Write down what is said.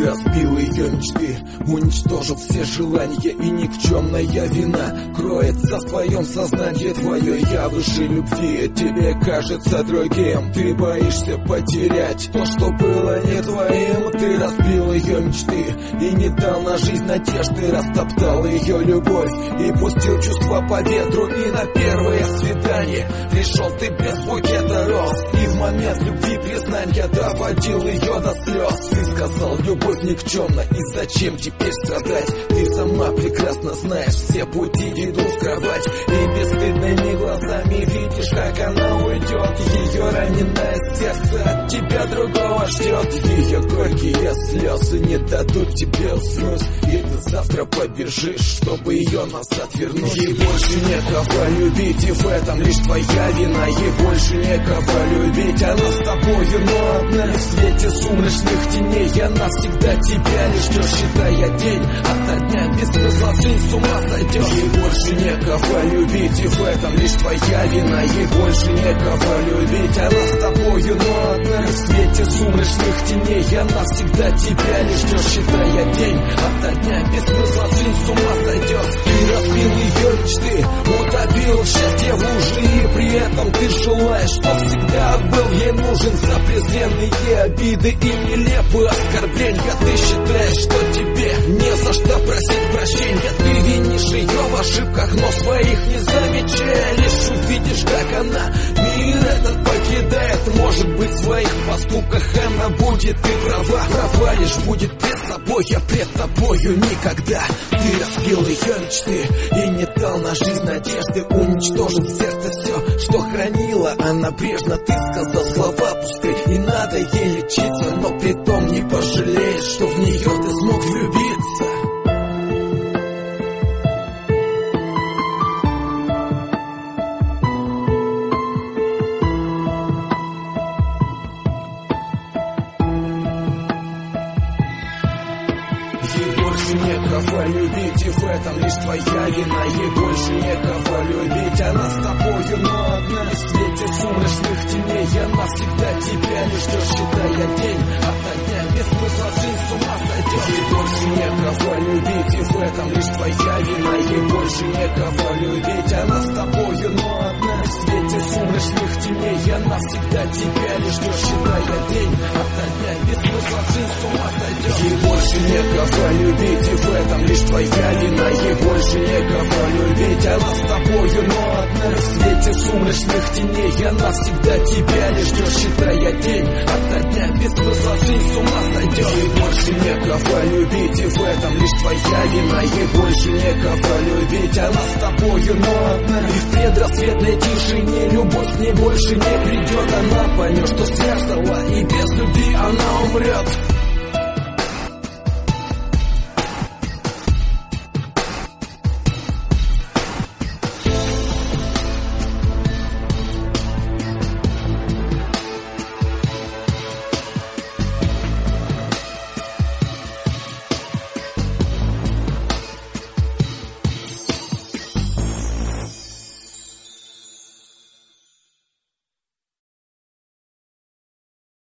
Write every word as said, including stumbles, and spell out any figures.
разбил ее мечты, уничтожил все желания, и никчемная вина кроется в твоем сознании. Твое я выше любви, тебе кажется другим. Ты боишься потерять то, что было не твоим. Ты разбил ее мечты и не дал на жизнь надежды, растоптал ее любовь и пустил чувства по ветру. И на первое свидание пришел ты без букета роз, и в момент любви признания доводил ее до слез. Ты сказал, любовь никчемна, и зачем теперь страдать? Ты сама прекрасно знаешь, все пути ведут в кровать, и бесстыдными глазами видишь, как она уйдет. Ее раненое сердце от тебя другого ждет. Ее горькие слезы не дадут тебе уснуть, и ты завтра побежишь, чтобы ее назад вернуть. Ей больше некого любить, и в этом лишь твоя вина. Ей больше некого любить, она с тобою, но одна. И в свете сумрачных теней она всегда тебя лишь ждет, считая день ото дня. Без смысла жизнь с ума сойдет. Ей больше некого любить, и в этом лишь твоя вина. Ей больше некого любить, она с тобою, но одна. И в свете сумрачных теней она всегда тебя лишь ждет, считая день ото дня. Без смысла жизнь с ума сойдет. Ты разбил ее мечты, утопил счастье в луже, и при этом ты желаешь, что всегда был ей нужен. За презренные обиды и нелепые оскорбления ты считаешь, что тебе не за что просить прощения. Ты винишь ее в ошибках, но своих не замечая. Лишь увидишь, как она мир этот покидает. Может быть, в своих поступках она будет и права. Права лишь будет пред собой, а пред тобою никогда. Ты разбил ее мечты и не дал на жизнь надежды, уничтожил в сердце все, что хранила она прежно. Ты сказал слова пустые, и надо ей лечиться, но при том не пожалеешь, что в нее ты смог влюбиться. Ей больше некого любить, и в этом лишь твоя вина. Ей больше некого любить, она с тобою, но одна. В свете сумрачных теней она всегда тебя лишь ждет, считая день ото дня. Без смысла жизнь с ума сойдет. Ей больше некого любить, и в этом лишь твоя вина. Ей больше некого любить, она с тобою, но одна. В свете сумрачных теней она всегда тебя лишь ждет, считая день ото дня. Без смысла жизнь с ума сойдет. Ей больше некого любить, и в этом лишь твоя вина. Ей больше некого любить, она с тобою, но одна. В свете сумрачных теней она всегда тебя лишь ждет, считая день ото дня. Без смысла жизнь с ума сойдет. Ей больше некого любить, и в этом лишь твоя вина. Ей больше некого любить, она с тобою, но одна. И в предрассветной тишине любовь к ней больше не придет. Она поймет, что сверстала, и без любви она умрет.